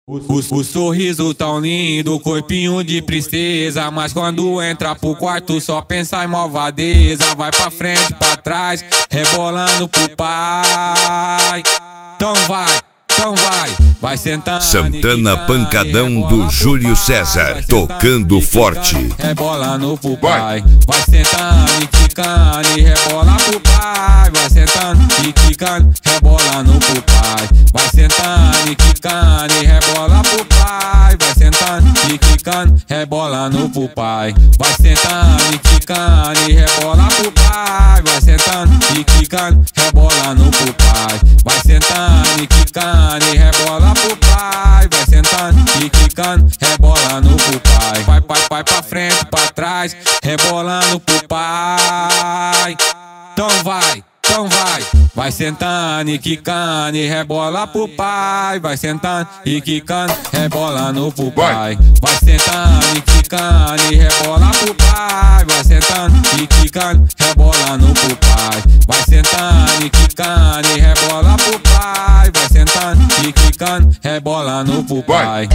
O sorriso tão lindo, corpinho de tristeza, mas quando entra pro quarto só pensa em malvadeza. Vai pra frente, pra trás, rebolando pro pai. Então vai sentando. Santana Pancadão do Júlio César, tocando forte. Rebolando pro pai. Vai sentando e quicando e rebola pro pai. Vai sentando e quicando, rebolando pro pai. Vai sentando e quicando e rebola pro pai. Vai sentando e quicando, rebolando pro pai. Vai sentando e quicando e rebola pro pai. Vai sentando e quicando, rebolando pro pai. Vai sentando e quicando e rebola pro pai. Vai sentando e quicando, rebolando pro pai. Vai pra frente, pra trás, rebolando pro pai. Então vai. Vai sentando e quicando e rebola pro pai. Vai sentando e quicando, rebolando pro pai. Vai sentando e quicando e rebola pro pai. Vai sentando e quicando, rebolando pro pai. Vai sentando e quicando e rebola pro pai. Vai sentando e quicando, rebolando pro pai.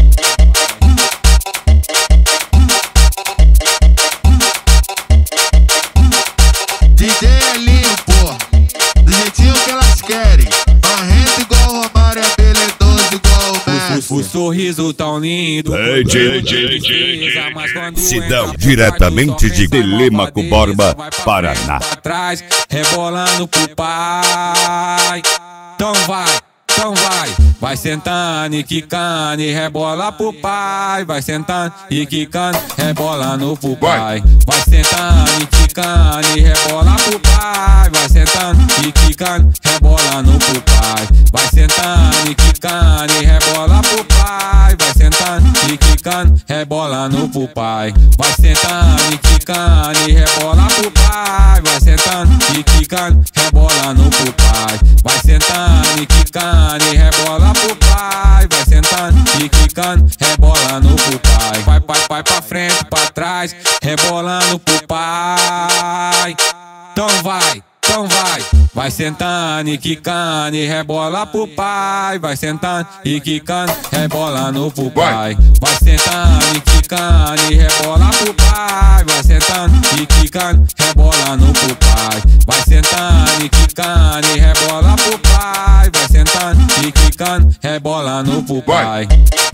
DJ Elinho, pô, do jeitinho que elas querem. Marrento igual o Romário, é beledoso igual o Messi. O sorriso tão lindo, Sidão, diretamente de Telêmaco Borba, Paraná. Trás, rebolando pro pai. Então vai sentando e quicando e rebola pro pai. Vai sentando e quicando, rebolando pro pai. Vai sentando e quicando e rebola pro pai. Vai sentando e quicando, rebolando pro pai. Vai sentando e quicando e rebola pro pai. Vai sentando e quicando, rebolando pro pai. Vai sentando e quicando e rebola pro pai. Vai sentando e quicando, rebolando pro pai. Vai sentando e quicando e rebola pro pai. Vai sentando e quicando, rebolando pro pai. Vai pra frente, pra trás, rebolando pro pai. Então vai. Vai sentando e quicando e rebola pro pai. Vai sentando e quicando, rebolando pro pai. Vai sentando e quicando e rebola pro pai. Vai sentando e quicando, rebolando pro pai. Vai sentando e quicando e rebola pro pai. Vai sentando e quicando, rebolando pro pai.